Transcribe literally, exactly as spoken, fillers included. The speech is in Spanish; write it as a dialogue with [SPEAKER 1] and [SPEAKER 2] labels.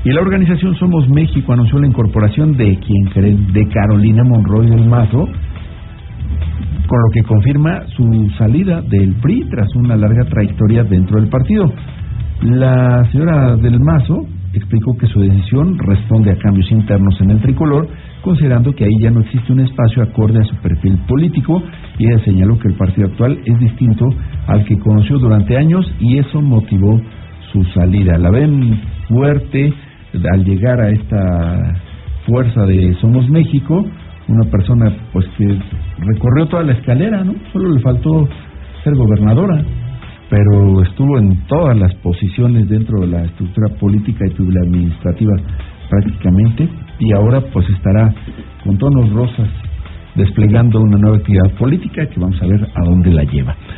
[SPEAKER 1] Y la organización Somos México anunció la incorporación de quien creen, de Carolina Monroy del Mazo, con lo que confirma su salida del P R I tras una larga trayectoria dentro del partido. La señora del Mazo explicó que su decisión responde a cambios internos en el tricolor, considerando que ahí ya no existe un espacio acorde a su perfil político, y ella señaló que el partido actual es distinto al que conoció durante años y eso motivó su salida. La ven fuerte al llegar a esta fuerza de Somos México, una persona pues que recorrió toda la escalera, ¿no? Solo le faltó ser gobernadora, pero estuvo en todas las posiciones dentro de la estructura política y administrativa prácticamente, y ahora pues estará con tonos rosas desplegando una nueva actividad política que vamos a ver a dónde la lleva.